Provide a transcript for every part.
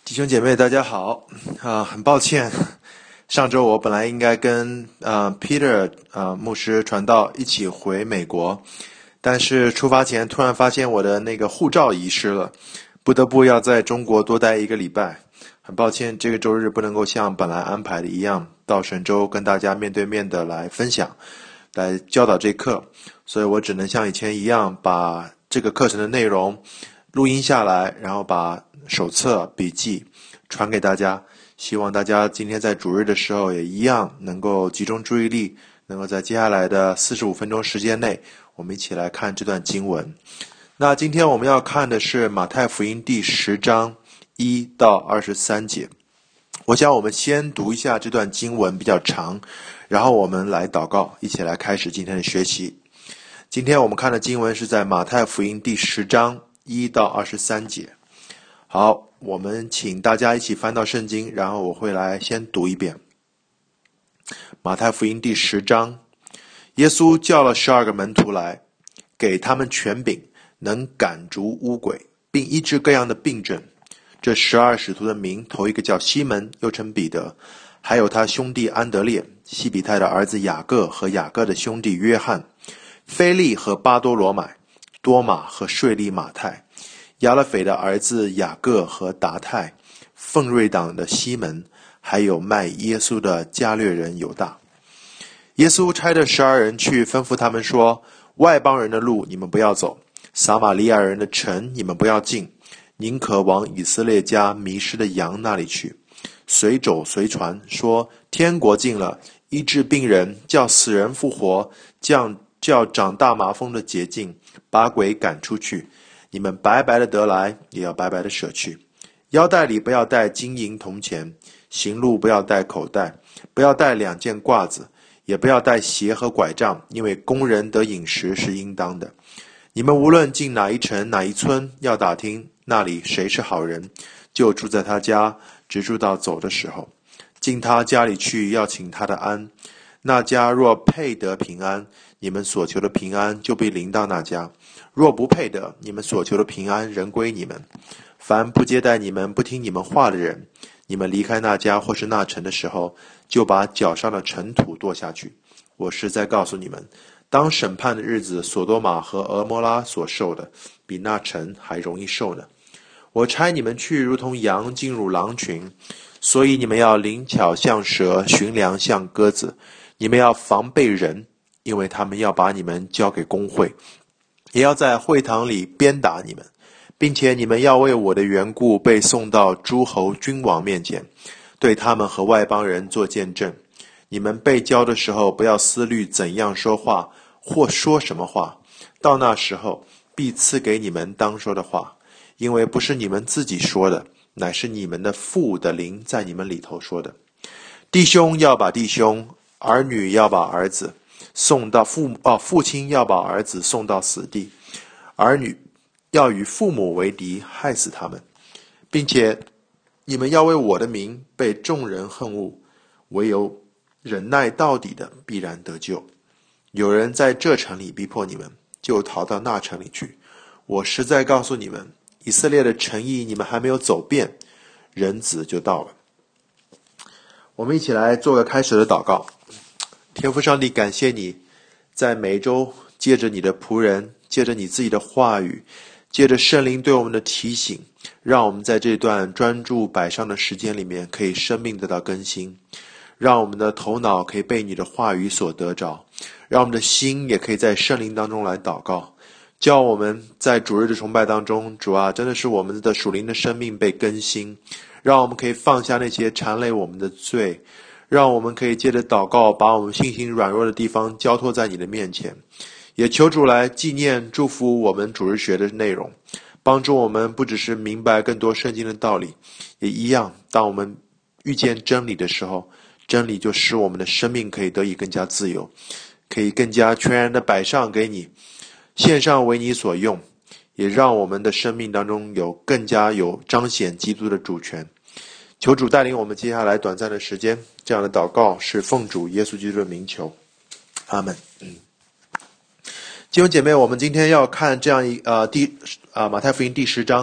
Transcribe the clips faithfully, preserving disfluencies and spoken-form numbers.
弟兄姐妹，大家好啊、呃！很抱歉，上周我本来应该跟呃 Peter 呃牧师传道一起回美国，但是出发前突然发现我的那个护照遗失了，不得不要在中国多待一个礼拜。很抱歉，这个周日不能够像本来安排的一样到神州跟大家面对面的来分享，来教导这课，所以我只能像以前一样把这个课程的内容录音下来，然后把手册、笔记传给大家，希望大家今天在主日的时候也一样能够集中注意力，能够在接下来的四十五分钟时间内，我们一起来看这段经文。那今天我们要看的是马太福音第十章一到二十三节。我想我们先读一下这段经文，比较长，然后我们来祷告，一起来开始今天的学习。今天我们看的经文是在马太福音第十章一到二十三节。好，我们请大家一起翻到圣经，然后我会来先读一遍。马太福音第十章，耶稣叫了十二个门徒来，给他们权柄，能赶逐污鬼，并医治各样的病症。这十二使徒的名，头一个叫西门，又称彼得，还有他兄弟安德烈，西比泰的儿子雅各和雅各的兄弟约翰，腓利和巴多罗买，多马和税吏马太，亚勒腓的儿子雅各和达太，奉瑞党的西门，还有卖耶稣的加略人犹大。耶稣差这十二人去，吩咐他们说：外邦人的路你们不要走，撒玛利亚人的城你们不要进，宁可往以色列家迷失的羊那里去。随走随传，说天国近了，医治病人，叫死人复活，降叫长大麻风的洁净，把鬼赶出去。你们白白的得来，也要白白的舍去。腰带里不要带金银铜钱，行路不要带口袋，不要带两件褂子，也不要带鞋和拐杖，因为工人得饮食是应当的。你们无论进哪一城哪一村，要打听那里谁是好人，就住在他家，直住到走的时候。进他家里去，要请他的安。那家若配得平安，你们所求的平安就被临到那家；若不配得，你们所求的平安仍归你们。凡不接待你们、不听你们话的人，你们离开那家或是那城的时候，就把脚上的尘土跺下去。我实在告诉你们，当审判的日子，所多玛和俄摩拉所受的，比那城还容易受呢。我差你们去，如同羊进入狼群，所以你们要灵巧像蛇，驯良像鸽子。你们要防备人，因为他们要把你们交给公会，也要在会堂里鞭打你们，并且你们要为我的缘故被送到诸侯君王面前，对他们和外邦人做见证。你们被交的时候，不要思虑怎样说话或说什么话，到那时候必赐给你们当说的话，因为不是你们自己说的，乃是你们的父的灵在你们里头说的。弟兄要把弟兄，儿女要把儿子送到父母、哦、父亲要把儿子送到死地，儿女要与父母为敌，害死他们，并且你们要为我的名被众人恨恶，唯有忍耐到底的必然得救。有人在这城里逼迫你们，就逃到那城里去。我实在告诉你们，以色列的诚意你们还没有走遍，人子就到了。我们一起来做个开始的祷告。天父上帝，感谢你在每一周借着你的仆人，借着你自己的话语，借着圣灵对我们的提醒，让我们在这段专注摆上的时间里面可以生命得到更新，让我们的头脑可以被你的话语所得着，让我们的心也可以在圣灵当中来祷告，叫我们在主日的崇拜当中，主啊，真的是我们的属灵的生命被更新，让我们可以放下那些缠累我们的罪，让我们可以借着祷告把我们信心软弱的地方交托在你的面前，也求主来纪念祝福我们主日学的内容，帮助我们不只是明白更多圣经的道理，也一样当我们遇见真理的时候，真理就使我们的生命可以得以更加自由，可以更加全然的摆上给你，献上为你所用，也让我们的生命当中有更加有彰显基督的主权。求主带领我们接下来短暂的时间，这样的祷告是奉主耶稣基督的名求，阿们。嗯，弟兄姐妹，我们今天要看这样一呃第啊马太福音第十章。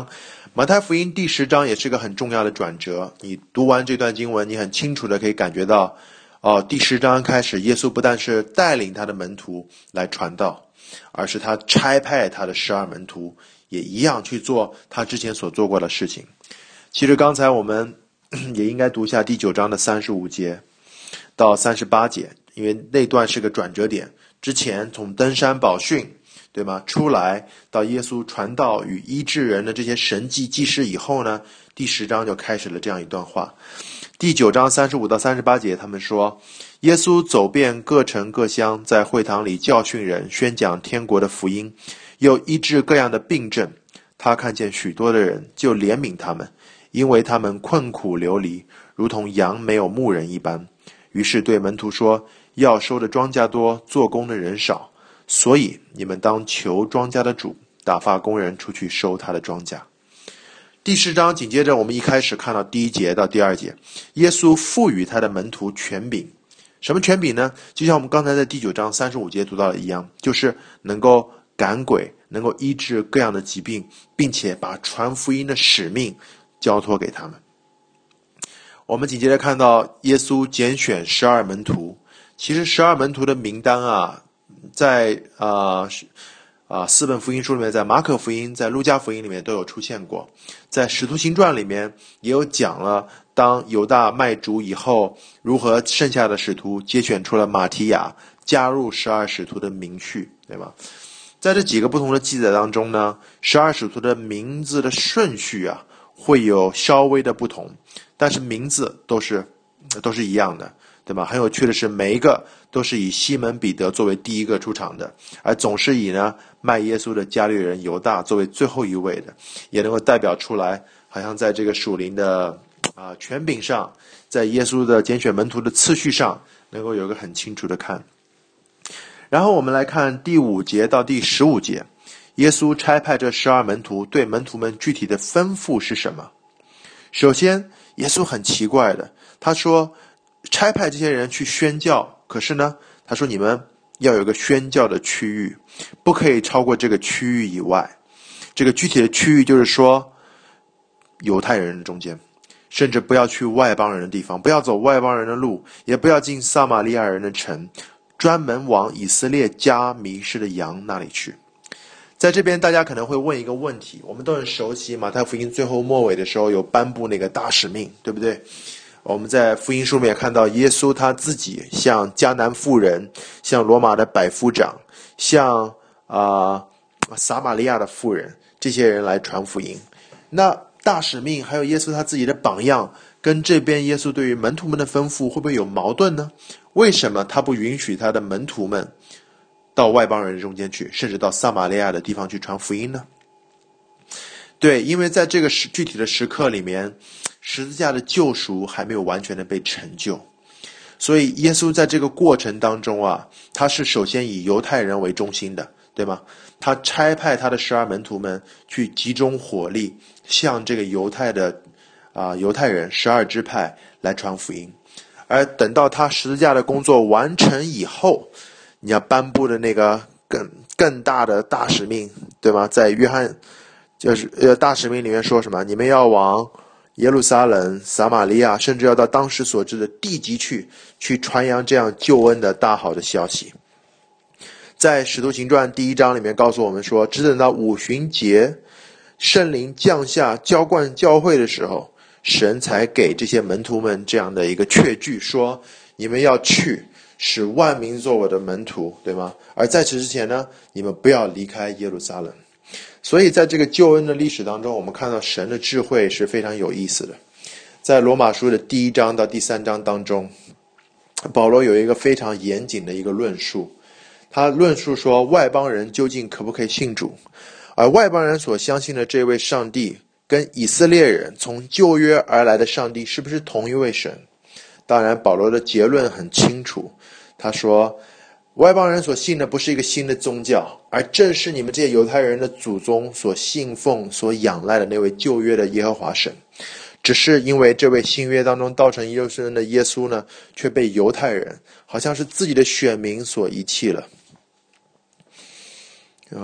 马太福音第十章也是个很重要的转折，你读完这段经文，你很清楚的可以感觉到，哦，第十章开始，耶稣不但是带领他的门徒来传道，而是他差派他的十二门徒也一样去做他之前所做过的事情。其实刚才我们也应该读一下第九章的三十五节到三十八节，因为那段是个转折点。之前从登山宝训，对吗？出来到耶稣传道与医治人的这些神迹记事以后呢，第十章就开始了这样一段话。第九章三十五到三十八节，他们说，耶稣走遍各城各乡，在会堂里教训人，宣讲天国的福音，又医治各样的病症。他看见许多的人，就怜悯他们，因为他们困苦流离，如同羊没有牧人一般。于是对门徒说，要收的庄稼多，做工的人少，所以你们当求庄稼的主打发工人出去收他的庄稼。第十章紧接着我们一开始看到第一节到第二节，耶稣赋予他的门徒权柄。什么权柄呢？就像我们刚才在第九章三十五节读到的一样，就是能够赶鬼，能够医治各样的疾病，并且把传福音的使命交托给他们。我们紧接着看到耶稣拣选十二门徒。其实十二门徒的名单啊，在啊啊四本福音书里面，在马可福音、在路加福音里面都有出现过。在使徒行传里面也有讲了，当犹大卖主以后，如何剩下的使徒接选出了马提亚，加入十二使徒的名序，对吧？在这几个不同的记载当中呢，十二使徒的名字的顺序啊，会有稍微的不同，但是名字都是都是一样的，对吧？很有趣的是，每一个都是以西门彼得作为第一个出场的，而总是以呢卖耶稣的加略人犹大作为最后一位的，也能够代表出来，好像在这个属灵的啊、呃、权柄上，在耶稣的拣选门徒的次序上，能够有个很清楚的看。然后我们来看第五节到第十五节，耶稣差派这十二门徒，对门徒们具体的吩咐是什么？首先，耶稣很奇怪的，他说差派这些人去宣教，可是呢，他说你们要有个宣教的区域，不可以超过这个区域以外。这个具体的区域就是说，犹太人中间，甚至不要去外邦人的地方，不要走外邦人的路，也不要进撒玛利亚人的城，专门往以色列家迷失的羊那里去。在这边大家可能会问一个问题，我们都很熟悉马太福音最后末尾的时候有颁布那个大使命，对不对？我们在福音书里面看到耶稣他自己向迦南妇人，向罗马的百夫长，向啊、呃、撒玛利亚的妇人，这些人来传福音。那大使命还有耶稣他自己的榜样，跟这边耶稣对于门徒们的吩咐会不会有矛盾呢？为什么他不允许他的门徒们到外邦人中间去，甚至到撒玛利亚的地方去传福音呢？对，因为在这个时具体的时刻里面，十字架的救赎还没有完全的被成就，所以耶稣在这个过程当中啊，他是首先以犹太人为中心的，对吗？他差派他的十二门徒们去集中火力，向这个犹太的啊、呃、犹太人十二支派来传福音。而等到他十字架的工作完成以后，你要颁布的那个更更大的大使命，对吗？在约翰就是呃大使命里面说什么？你们要往耶路撒冷、撒玛利亚，甚至要到当时所知的地极去，去传扬这样救恩的大好的消息。在使徒行传第一章里面告诉我们说，只等到五旬节，圣灵降下浇灌教会的时候，神才给这些门徒们这样的一个确据，说你们要去，使万民做我的门徒，对吗？而在此之前呢，你们不要离开耶路撒冷。所以在这个救恩的历史当中，我们看到神的智慧是非常有意思的。在罗马书的第一章到第三章当中，保罗有一个非常严谨的一个论述，他论述说外邦人究竟可不可以信主，而外邦人所相信的这位上帝跟以色列人从旧约而来的上帝是不是同一位神。当然保罗的结论很清楚，他说外邦人所信的不是一个新的宗教，而正是你们这些犹太人的祖宗所信奉所仰赖的那位旧约的耶和华神，只是因为这位新约当中道成肉身的耶稣呢，却被犹太人好像是自己的选民所遗弃了啊。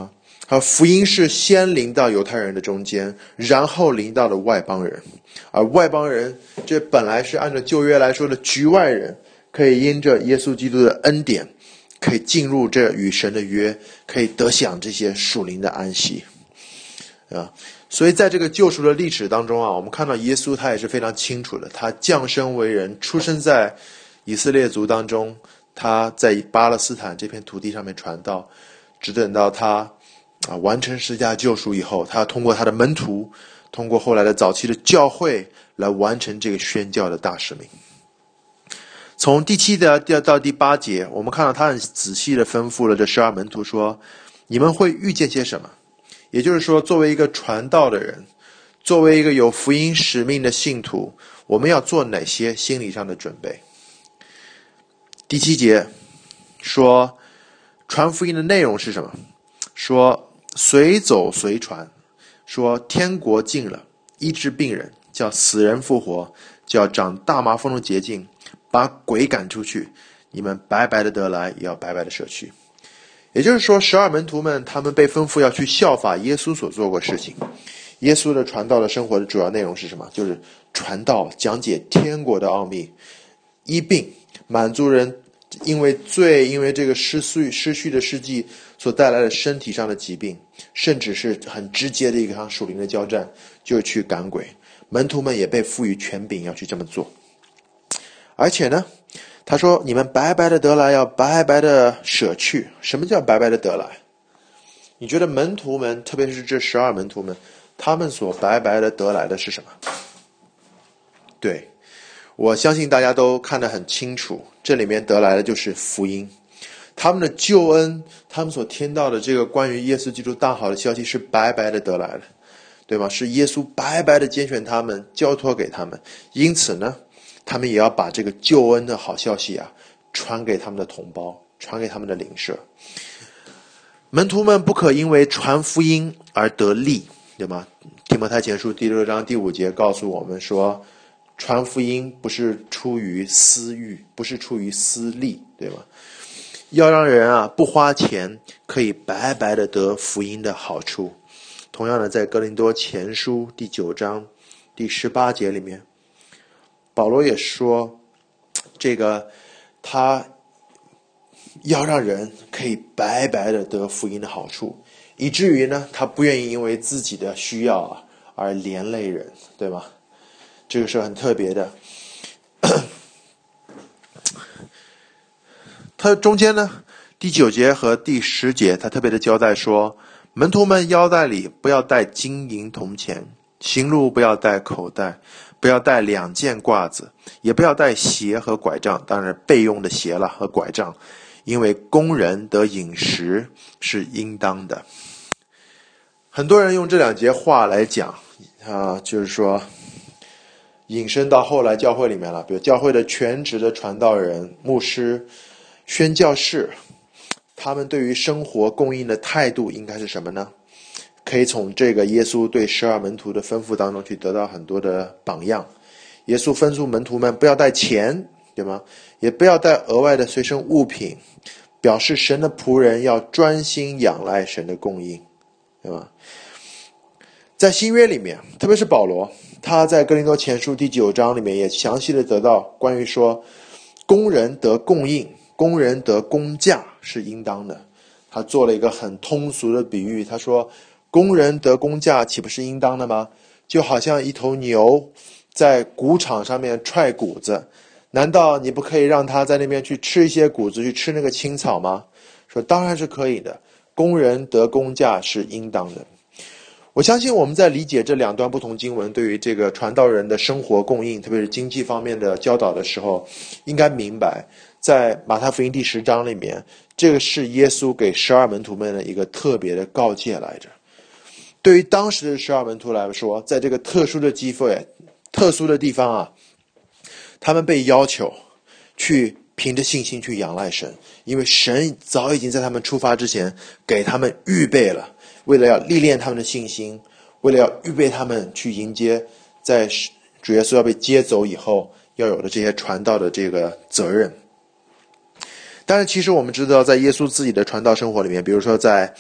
而福音是先临到犹太人的中间，然后临到了外邦人。而外邦人，这本来是按照旧约来说的局外人，可以因着耶稣基督的恩典，可以进入这与神的约，可以得享这些属灵的安息啊。所以在这个救赎的历史当中啊，我们看到耶稣他也是非常清楚的，他降生为人，出生在以色列族当中，他在巴勒斯坦这片土地上面传道，只等到他啊，完成十架救赎以后，他要通过他的门徒，通过后来的早期的教会来完成这个宣教的大使命。从第七节到第八节，我们看到他很仔细的吩咐了这十二门徒说，你们会遇见些什么？也就是说，作为一个传道的人，作为一个有福音使命的信徒，我们要做哪些心理上的准备？第七节说，传福音的内容是什么？说随走随传，说天国近了，医治病人，叫死人复活，叫长大麻风的洁净，把鬼赶出去，你们白白的得来，也要白白的舍去。也就是说，十二门徒们他们被吩咐要去效法耶稣所做过事情。耶稣的传道的生活的主要内容是什么？就是传道，讲解天国的奥秘，医病，满足人因为罪，因为这个失去失去的世纪所带来的身体上的疾病，甚至是很直接的一个场属灵的交战，就去赶鬼。门徒们也被赋予权柄要去这么做。而且呢，他说你们白白的得来，要白白的舍去。什么叫白白的得来？你觉得门徒们，特别是这十二门徒们，他们所白白的得来的是什么？对，我相信大家都看得很清楚，这里面得来的就是福音。他们的救恩，他们所听到的这个关于耶稣基督大好的消息是白白的得来的，对吗？是耶稣白白的拣选他们，交托给他们。因此呢，他们也要把这个救恩的好消息啊，传给他们的同胞，传给他们的邻舍。门徒们不可因为传福音而得利，对吗？提摩太前书第六章第五节告诉我们说，传福音不是出于私欲，不是出于私利，对吗？要让人啊不花钱可以白白的得福音的好处。同样的，在哥林多前书第九章第十八节里面，保罗也说，这个他要让人可以白白的得福音的好处，以至于呢，他不愿意因为自己的需要啊而连累人，对吗？这个是很特别的。他中间呢，第九节和第十节，他特别的交代说，门徒们腰带里不要带金银铜钱，行路不要带口袋，不要带两件褂子，也不要带鞋和拐杖，当然备用的鞋了和拐杖，因为工人得饮食是应当的。很多人用这两节话来讲啊，就是说引申到后来教会里面了，比如教会的全职的传道人、牧师、宣教士，他们对于生活供应的态度应该是什么呢？可以从这个耶稣对十二门徒的吩咐当中去得到很多的榜样。耶稣吩咐门徒们不要带钱，对吗？也不要带额外的随身物品，表示神的仆人要专心仰赖神的供应，对吗？在新约里面，特别是保罗，他在哥林多前书第九章里面也详细的得到关于说，工人得供应，工人得工价是应当的。他做了一个很通俗的比喻，他说工人得工价岂不是应当的吗？就好像一头牛在谷场上面踹谷子，难道你不可以让他在那边去吃一些谷子，去吃那个青草吗？说当然是可以的，工人得工价是应当的。我相信我们在理解这两段不同经文对于这个传道人的生活供应，特别是经济方面的教导的时候，应该明白在马太福音第十章里面，这个是耶稣给十二门徒们的一个特别的告诫来着。对于当时的十二门徒来说，在这个特殊的机会、特殊的地方啊，他们被要求去凭着信心去仰赖神，因为神早已经在他们出发之前给他们预备了，为了要历练他们的信心，为了要预备他们去迎接在主耶稣要被接走以后要有的这些传道的这个责任。但是其实我们知道，在耶稣自己的传道生活里面，比如说在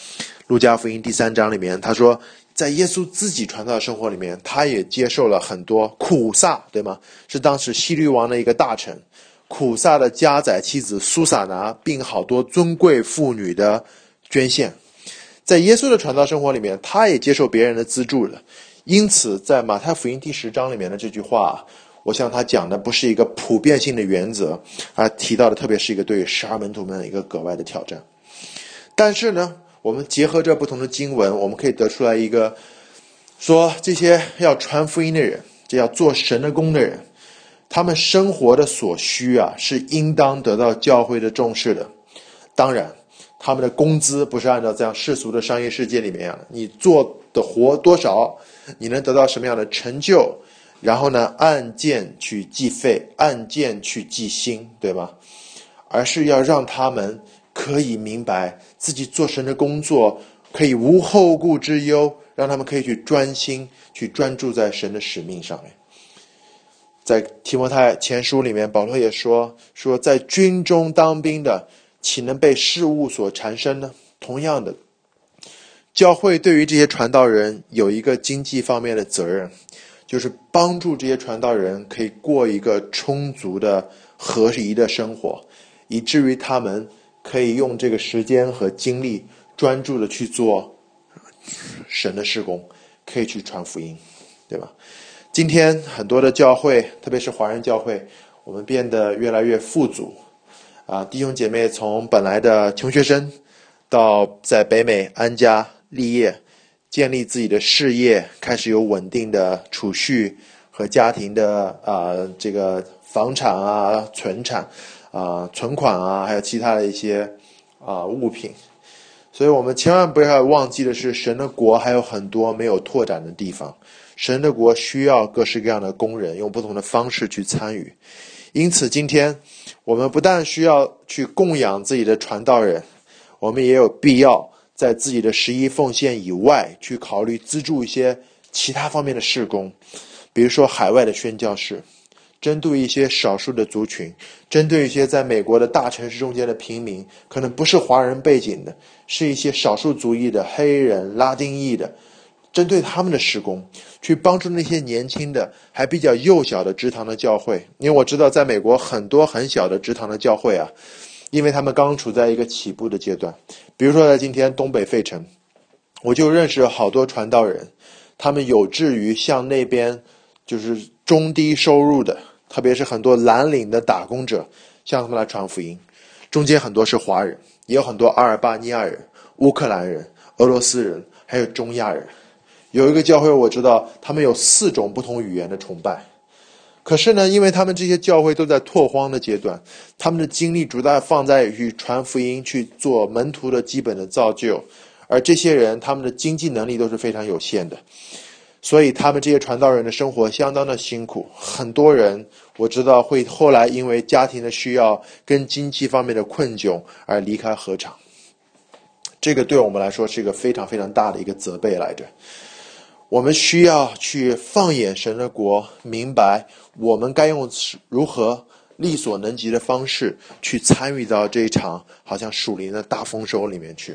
路加福音第三章里面，他说在耶稣自己传道的生活里面，他也接受了很多苦撒，对吗？是当时希律王的一个大臣，苦撒的家宰妻子苏撒拿，并好多尊贵妇女的捐献。在耶稣的传道生活里面，他也接受别人的资助的。因此在马太福音第十章里面的这句话，我想他讲的不是一个普遍性的原则，而提到的特别是一个对十二门徒们的一个格外的挑战。但是呢，我们结合着不同的经文，我们可以得出来一个说，这些要传福音的人，这要做神的工的人，他们生活的所需啊，是应当得到教会的重视的。当然他们的工资不是按照这样世俗的商业世界里面啊，你做的活多少，你能得到什么样的成就，然后呢按件去计费，按件去计薪，对吗？而是要让他们可以明白自己做神的工作可以无后顾之忧，让他们可以去专心去专注在神的使命上面。在提摩太前书里面，保罗也说说在军中当兵的岂能被事物所缠身呢？同样的，教会对于这些传道人有一个经济方面的责任，就是帮助这些传道人可以过一个充足的合宜的生活，以至于他们可以用这个时间和精力专注的去做神的事工，可以去传福音，对吧？今天很多的教会，特别是华人教会，我们变得越来越富足啊，弟兄姐妹从本来的穷学生到在北美安家立业，建立自己的事业，开始有稳定的储蓄和家庭的啊这个房产啊、存产啊、存款啊，还有其他的一些啊物品。所以我们千万不要忘记的是，神的国还有很多没有拓展的地方。神的国需要各式各样的工人，用不同的方式去参与。因此今天我们不但需要去供养自己的传道人，我们也有必要在自己的十一奉献以外，去考虑资助一些其他方面的事工，比如说海外的宣教士，针对一些少数的族群，针对一些在美国的大城市中间的平民，可能不是华人背景的，是一些少数族裔的黑人、拉丁裔的，针对他们的事工，去帮助那些年轻的还比较幼小的职堂的教会。因为我知道在美国很多很小的职堂的教会啊，因为他们刚处在一个起步的阶段。比如说在今天东北费城，我就认识好多传道人，他们有志于向那边就是中低收入的，特别是很多蓝领的打工者，向他们来传福音。中间很多是华人，也有很多阿尔巴尼亚人、乌克兰人、俄罗斯人，还有中亚人。有一个教会我知道他们有四种不同语言的崇拜，可是呢，因为他们这些教会都在拓荒的阶段，他们的精力主要放在于传福音，去做门徒的基本的造就，而这些人他们的经济能力都是非常有限的，所以他们这些传道人的生活相当的辛苦。很多人我知道会后来因为家庭的需要跟经济方面的困窘而离开禾场，这个对我们来说是一个非常非常大的一个责备来着。我们需要去放眼神的国，明白我们该用如何力所能及的方式去参与到这一场好像属灵的大丰收里面去。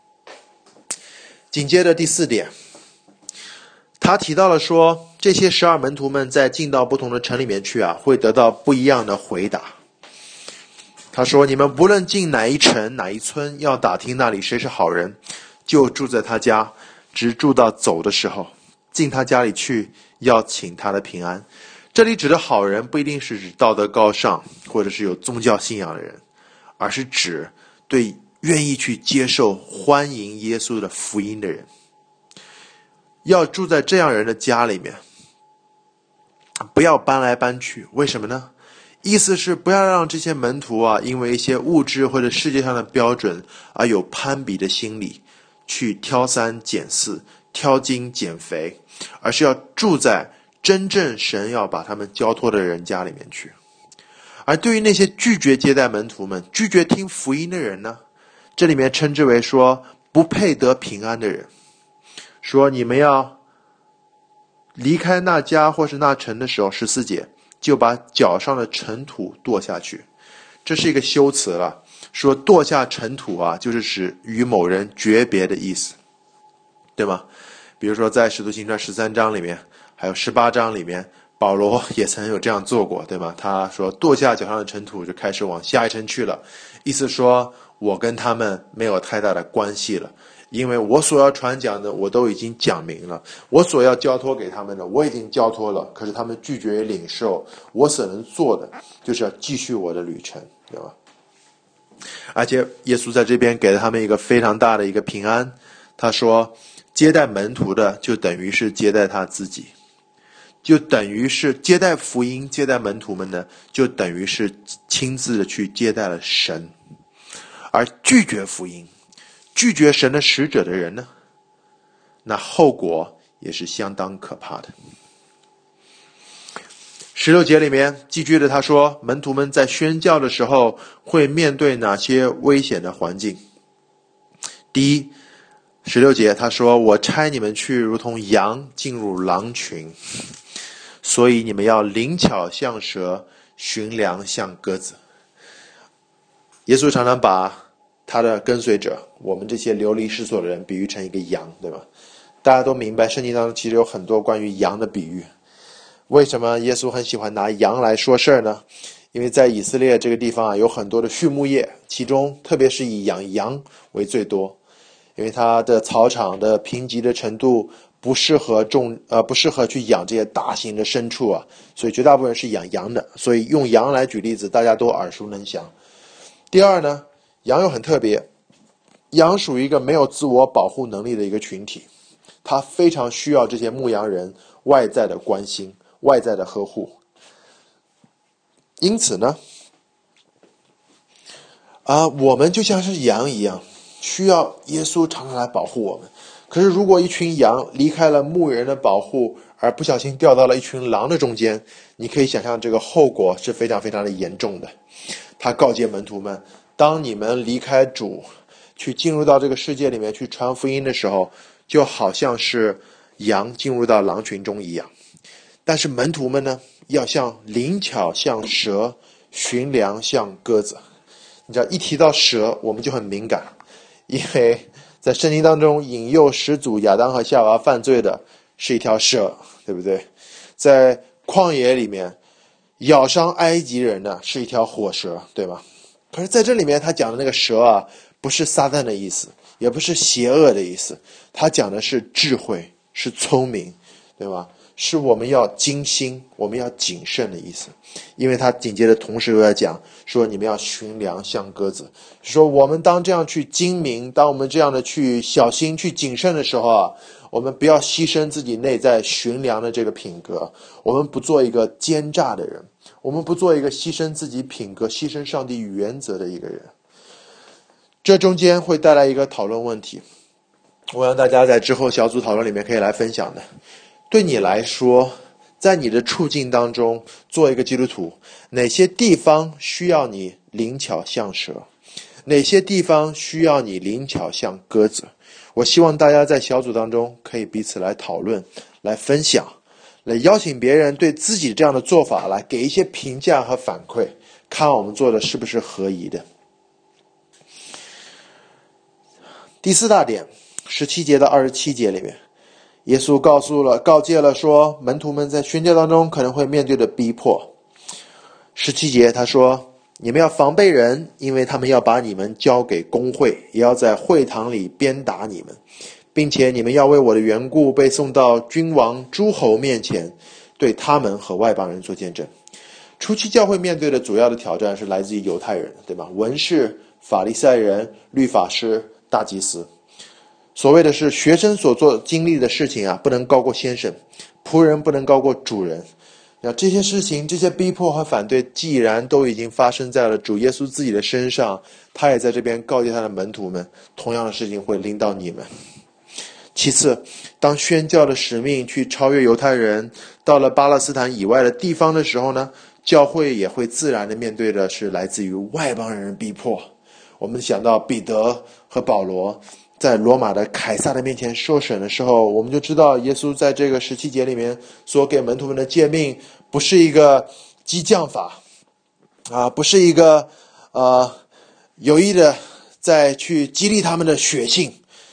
紧接着第四点，他提到了说，这些十二门徒们在进到不同的城里面去啊，会得到不一样的回答。他说，你们不论进哪一城哪一村，要打听那里谁是好人，就住在他家，直住到走的时候，进他家里去，要请他的平安。这里指的好人不一定是指道德高尚或者是有宗教信仰的人，而是指对愿意去接受欢迎耶稣的福音的人。要住在这样人的家里面，不要搬来搬去。为什么呢？意思是不要让这些门徒啊，因为一些物质或者世界上的标准而有攀比的心理，去挑三拣四、挑精拣肥，而是要住在真正神要把他们交托的人家里面去。而对于那些拒绝接待门徒们、拒绝听福音的人呢，这里面称之为说不配得平安的人，说你们要离开那家或是那城的时候，十四节就把脚上的尘土跺下去。这是一个修辞了，说跺下尘土啊，就是使与某人诀别的意思。 对吗？比如说在使徒行传十三章里面，还有十八章里面，保罗也曾有这样做过，对吗？他说跺下脚上的尘土，就开始往下一城去了，意思说我跟他们没有太大的关系了，因为我所要传讲的我都已经讲明了，我所要交托给他们的我已经交托了，可是他们拒绝领受，我所能做的就是要继续我的旅程，对吧？而且耶稣在这边给了他们一个非常大的一个平安，他说接待门徒的就等于是接待他自己，就等于是接待福音接待门徒们呢，就等于是亲自的去接待了神。而拒绝福音拒绝神的使者的人呢，那后果也是相当可怕的。十六节里面记据的他说，门徒们在宣教的时候会面对哪些危险的环境。第一，十六节他说，我差你们去如同羊进入狼群，所以你们要灵巧像蛇，驯良像鸽子。耶稣常常把他的跟随者，我们这些流离失所的人比喻成一个羊，对吧？大家都明白圣经当中其实有很多关于羊的比喻。为什么耶稣很喜欢拿羊来说事儿呢？因为在以色列这个地方啊，有很多的畜牧业，其中特别是以养羊为最多，因为它的草场的贫瘠的程度不适合种呃不适合去养这些大型的牲畜啊，所以绝大部分是养羊的，所以用羊来举例子，大家都耳熟能详。第二呢，羊又很特别，羊属于一个没有自我保护能力的一个群体，它非常需要这些牧羊人外在的关心，外在的呵护。因此呢，啊、呃，我们就像是羊一样，需要耶稣常常来保护我们。可是如果一群羊离开了牧人的保护，而不小心掉到了一群狼的中间，你可以想象这个后果是非常非常的严重的。他告诫门徒们，当你们离开主，去进入到这个世界里面去传福音的时候，就好像是羊进入到狼群中一样。但是门徒们呢，要像灵巧像蛇，驯良像鸽子。你知道一提到蛇我们就很敏感，因为在圣经当中引诱始祖亚当和夏娃犯罪的是一条蛇，对不对？在旷野里面咬伤埃及人的是一条火蛇，对吗？可是在这里面他讲的那个蛇啊，不是撒旦的意思，也不是邪恶的意思，他讲的是智慧，是聪明，对吧？是我们要精心，我们要谨慎的意思。因为他紧接着同时又在讲说，你们要驯良像鸽子，说我们当这样去精明，当我们这样的去小心去谨慎的时候啊，我们不要牺牲自己内在驯良的这个品格，我们不做一个奸诈的人，我们不做一个牺牲自己品格牺牲上帝原则的一个人。这中间会带来一个讨论问题，我让大家在之后小组讨论里面可以来分享的。对你来说，在你的处境当中做一个基督徒，哪些地方需要你灵巧像蛇，哪些地方需要你灵巧像鸽子？我希望大家在小组当中可以彼此来讨论，来分享，来邀请别人对自己这样的做法来给一些评价和反馈，看我们做的是不是合宜的。第四大点，十七节到二十七节里面，耶稣告诉了告诫了说，门徒们在宣教当中可能会面对的逼迫。十七节他说，你们要防备人，因为他们要把你们交给公会，也要在会堂里鞭打你们，并且你们要为我的缘故被送到君王诸侯面前，对他们和外邦人做见证。初期教会面对的主要的挑战是来自于犹太人，对吧？文士、法利赛人、律法师、大祭司。所谓的是学生所做经历的事情啊，不能高过先生，仆人不能高过主人。那这些事情，这些逼迫和反对，既然都已经发生在了主耶稣自己的身上，他也在这边告诫他的门徒们，同样的事情会临到你们。其次，当宣教的使命去超越犹太人，到了巴勒斯坦以外的地方的时候呢，教会也会自然的面对的是来自于外邦人的逼迫。我们想到彼得和保罗在罗马的凯撒的面前受审的时候，我们就知道耶稣在这个十七节里面所给门徒们的诫命，不是一个激将法啊，不是一个呃有意的再去激励他们的血性，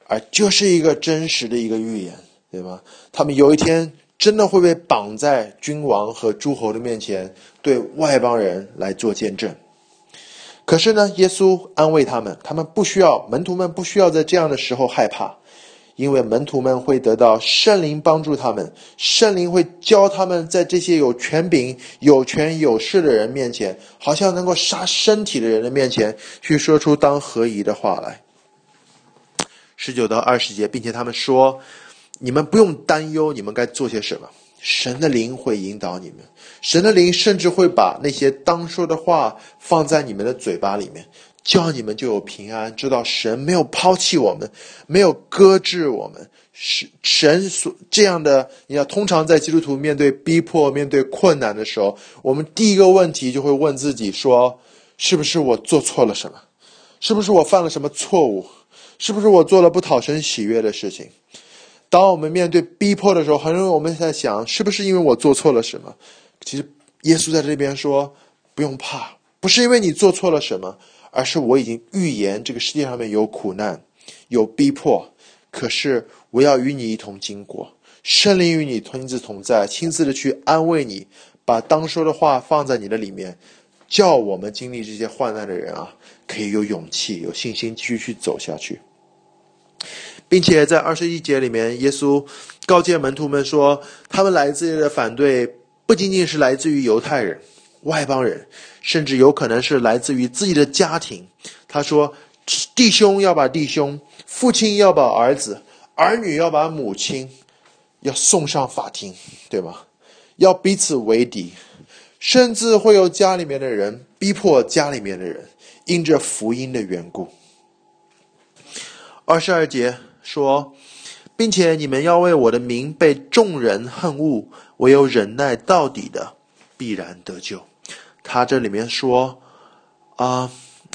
而就是一个真实的一个预言，对吗？他们有一天真的会被绑在君王和诸侯的面前，对外邦人来做见证。可是呢，耶稣安慰他们，他们不需要，门徒们不需要在这样的时候害怕，因为门徒们会得到圣灵帮助他们，圣灵会教他们在这些有权柄、有权有势的人面前，好像能够杀身体的人的面前，去说出当合宜的话来。十九到二十节，并且他们说，你们不用担忧，你们该做些什么。神的灵会引导你们，神的灵甚至会把那些当说的话放在你们的嘴巴里面，叫你们就有平安，知道神没有抛弃我们，没有搁置我们。神所这样的，你要通常在基督徒面对逼迫、面对困难的时候，我们第一个问题就会问自己说，是不是我做错了什么？是不是我犯了什么错误？是不是我做了不讨神喜悦的事情？当我们面对逼迫的时候，很容易我们在想，是不是因为我做错了什么？其实耶稣在这边说，不用怕，不是因为你做错了什么，而是我已经预言这个世界上面有苦难，有逼迫，可是我要与你一同经过，圣灵与你亲自同在，亲自的去安慰你，把当说的话放在你的里面，叫我们经历这些患难的人啊，可以有勇气、有信心继续去走下去。并且在二十一节里面，耶稣告诫门徒们说，他们来自的反对不仅仅是来自于犹太人、外邦人，甚至有可能是来自于自己的家庭。他说，弟兄要把弟兄，父亲要把儿子，儿女要把母亲，要送上法庭，对吗？要彼此为敌，甚至会有家里面的人逼迫家里面的人，因着福音的缘故。二十二节说，并且你们要为我的名被众人恨恶，唯有忍耐到底的必然得救。他这里面说啊、呃，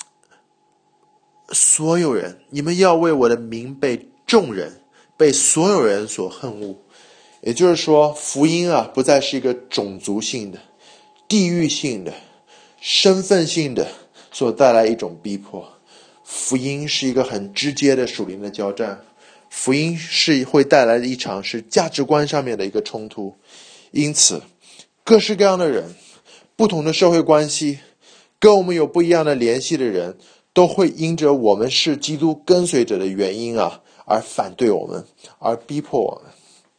所有人，你们要为我的名被众人，被所有人所恨恶。也就是说，福音啊，不再是一个种族性的、地域性的、身份性的所带来一种逼迫。福音是一个很直接的属灵的交战，福音是会带来的一场是价值观上面的一个冲突。因此各式各样的人，不同的社会关系，跟我们有不一样的联系的人，都会因着我们是基督跟随者的原因啊，而反对我们，而逼迫我们。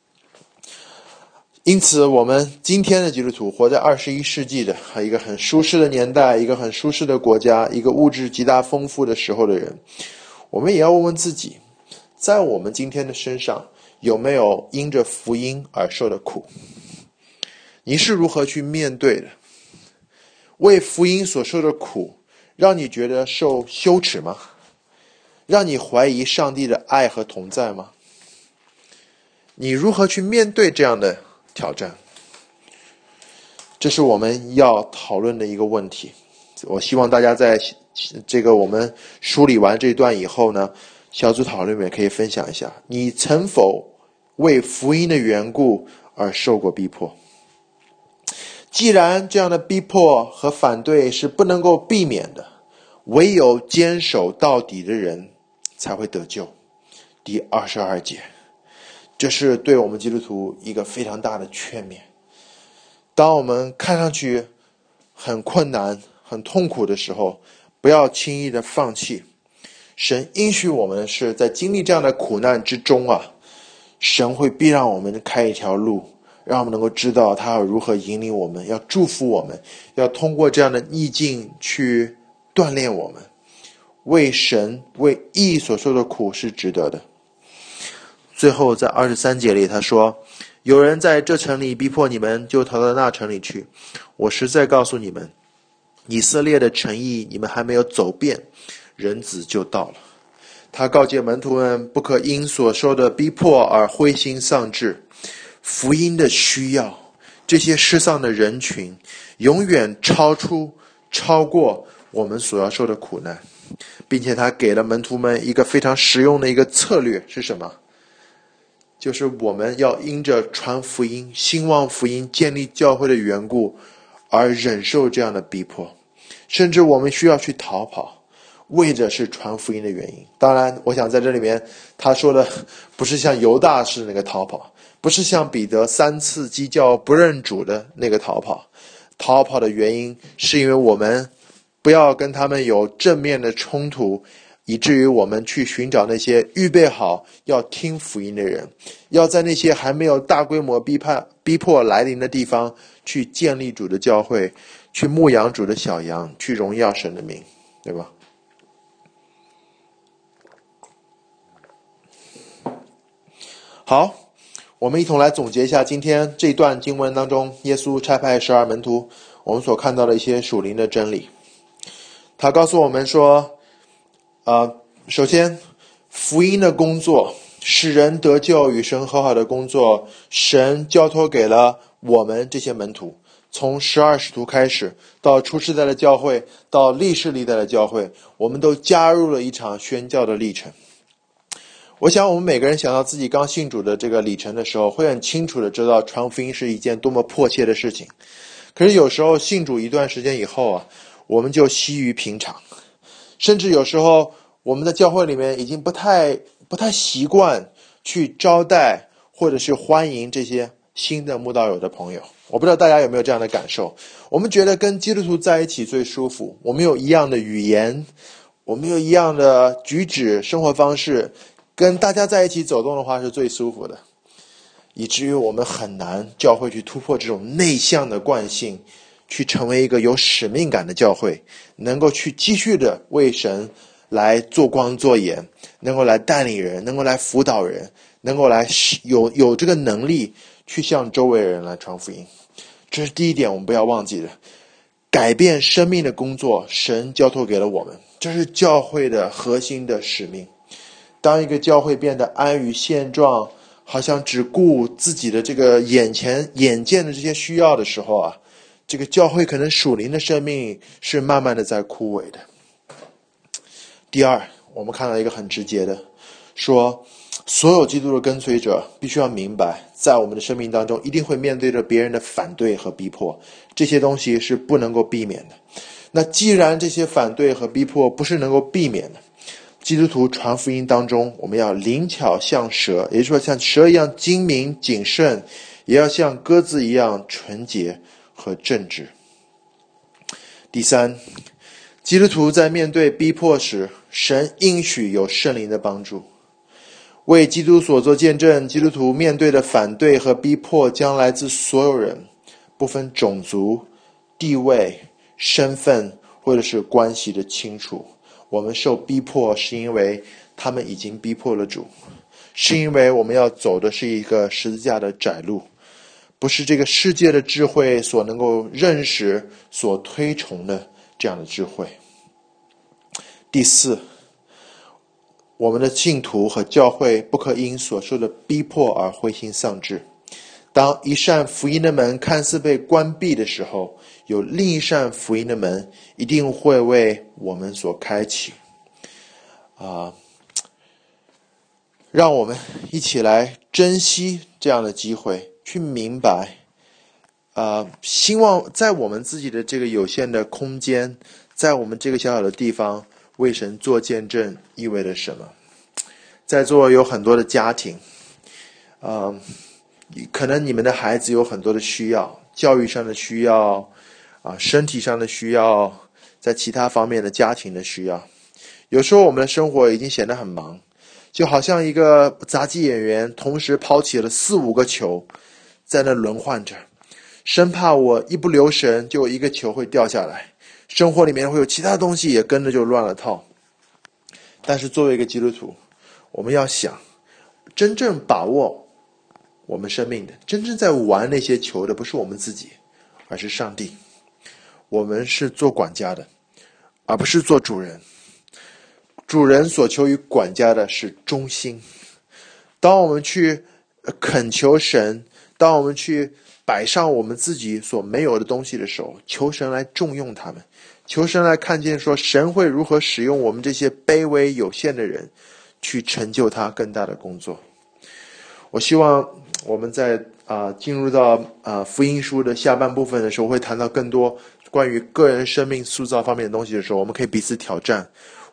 因此我们今天的基督徒活在二十一世纪的一个很舒适的年代，一个很舒适的国家，一个物质极大丰富的时候的人，我们也要问问自己，在我们今天的身上有没有因着福音而受的苦？你是如何去面对的？为福音所受的苦让你觉得受羞耻吗？让你怀疑上帝的爱和同在吗？你如何去面对这样的挑战？这是我们要讨论的一个问题。我希望大家在这个我们梳理完这一段以后呢，小组讨论里面可以分享一下，你曾否为福音的缘故而受过逼迫？既然这样的逼迫和反对是不能够避免的，唯有坚守到底的人才会得救。第二十二节，这是对我们基督徒一个非常大的劝勉。当我们看上去很困难、很痛苦的时候，不要轻易的放弃。神应许我们是在经历这样的苦难之中啊，神会必让我们开一条路，让我们能够知道他要如何引领我们，要祝福我们，要通过这样的逆境去锻炼我们。为神为义所受的苦是值得的。最后在二十三节里他说，有人在这城里逼迫你们，就逃到那城里去。我实在告诉你们，以色列的城邑你们还没有走遍，人子就到了。他告诫门徒们不可因所受的逼迫而灰心丧志，福音的需要，这些失丧的人群永远超出超过我们所要受的苦难，并且他给了门徒们一个非常实用的一个策略，是什么？就是我们要因着传福音、兴旺福音、建立教会的缘故而忍受这样的逼迫，甚至我们需要去逃跑， 为着是传福音的原因。当然我想在这里面他说的不是像犹大式那个逃跑，不是像彼得三次鸡叫不认主的那个逃跑。逃跑的原因是因为我们不要跟他们有正面的冲突，以至于我们去寻找那些预备好要听福音的人，要在那些还没有大规模逼迫逼迫来临的地方去建立主的教会，去牧养主的小羊，去荣耀神的名，对吧？好，我们一同来总结一下今天这段经文当中耶稣差派十二门徒我们所看到的一些属灵的真理。他告诉我们说呃，首先福音的工作，使人得救与神和好的工作，神交托给了我们这些门徒。从十二使徒开始，到初世代的教会，到历世历代的教会，我们都加入了一场宣教的历程。我想我们每个人想到自己刚信主的这个里程的时候，会很清楚的知道传福音是一件多么迫切的事情。可是有时候信主一段时间以后啊，我们就习于平常，甚至有时候我们的教会里面已经不太不太习惯去招待或者是欢迎这些新的慕道友的朋友。我不知道大家有没有这样的感受，我们觉得跟基督徒在一起最舒服，我们有一样的语言，我们有一样的举止生活方式，跟大家在一起走动的话是最舒服的，以至于我们很难教会去突破这种内向的惯性，去成为一个有使命感的教会，能够去继续的为神来做光做盐，能够来带领人，能够来辅导人，能够来有有这个能力去向周围人来传福音。这是第一点，我们不要忘记的。改变生命的工作，神交托给了我们，这是教会的核心的使命。当一个教会变得安于现状，好像只顾自己的这个眼前眼见的这些需要的时候啊，这个教会可能属灵的生命是慢慢的在枯萎的。第二，我们看到一个很直接的，说所有基督的跟随者必须要明白，在我们的生命当中一定会面对着别人的反对和逼迫，这些东西是不能够避免的。那既然这些反对和逼迫不是能够避免的，基督徒传福音当中，我们要灵巧像蛇，也就是说像蛇一样精明谨慎，也要像鸽子一样纯洁和正直。第三，基督徒在面对逼迫时，神应许有圣灵的帮助。为基督所做见证，基督徒面对的反对和逼迫将来自所有人，不分种族、地位、身份或者是关系的清楚。我们受逼迫是因为他们已经逼迫了主，是因为我们要走的是一个十字架的窄路，不是这个世界的智慧所能够认识所推崇的这样的智慧。第四，我们的信徒和教会不可因所受的逼迫而灰心丧志。当一扇福音的门看似被关闭的时候，有另一扇福音的门一定会为我们所开启。啊，让我们一起来珍惜这样的机会，去明白，啊，希望在我们自己的这个有限的空间，在我们这个小小的地方，为神做见证意味着什么。在座有很多的家庭，呃，可能你们的孩子有很多的需要，教育上的需要，啊，身体上的需要，在其他方面的家庭的需要。有时候我们的生活已经显得很忙，就好像一个杂技演员同时抛起了四五个球，在那轮换着，生怕我一不留神就一个球会掉下来，生活里面会有其他东西也跟着就乱了套。但是作为一个基督徒，我们要想，真正把握我们生命的，真正在玩那些球的不是我们自己，而是上帝。我们是做管家的，而不是做主人。主人所求于管家的是忠心。当我们去恳求神，当我们去摆上我们自己所没有的东西的时候，求神来重用他们，求神来看见说神会如何使用我们这些卑微有限的人，去成就他更大的工作。我希望我们在啊、呃、进入到啊、呃、福音书的下半部分的时候，会谈到更多关于个人生命塑造方面的东西的时候，我们可以彼此挑战，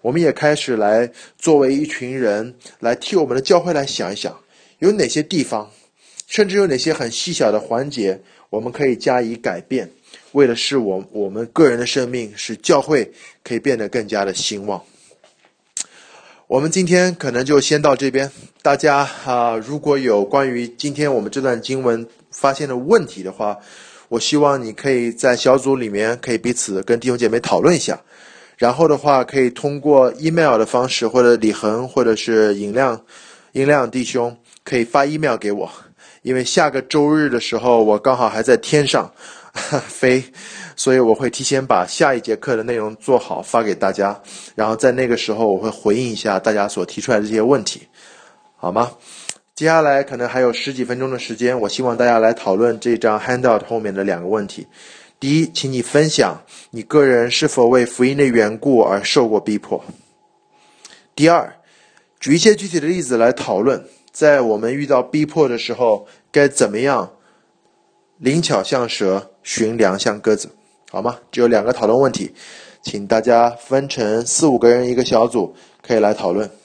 我们也开始来作为一群人来替我们的教会来想一想，有哪些地方，甚至有哪些很细小的环节，我们可以加以改变，为的是我我们个人的生命，使教会可以变得更加的兴旺。我们今天可能就先到这边，大家啊，如果有关于今天我们这段经文发现的问题的话，我希望你可以在小组里面可以彼此跟弟兄姐妹讨论一下，然后的话可以通过 email 的方式，或者李恒或者是尹亮尹亮弟兄可以发 email 给我，因为下个周日的时候我刚好还在天上飞，所以我会提前把下一节课的内容做好发给大家，然后在那个时候我会回应一下大家所提出来的这些问题，好吗？接下来可能还有十几分钟的时间，我希望大家来讨论这张 handout 后面的两个问题。第一，请你分享你个人是否为福音的缘故而受过逼迫。第二，举一些具体的例子来讨论，在我们遇到逼迫的时候该怎么样灵巧像蛇，寻良像鸽子，好吗？只有两个讨论问题，请大家分成四五个人一个小组，可以来讨论。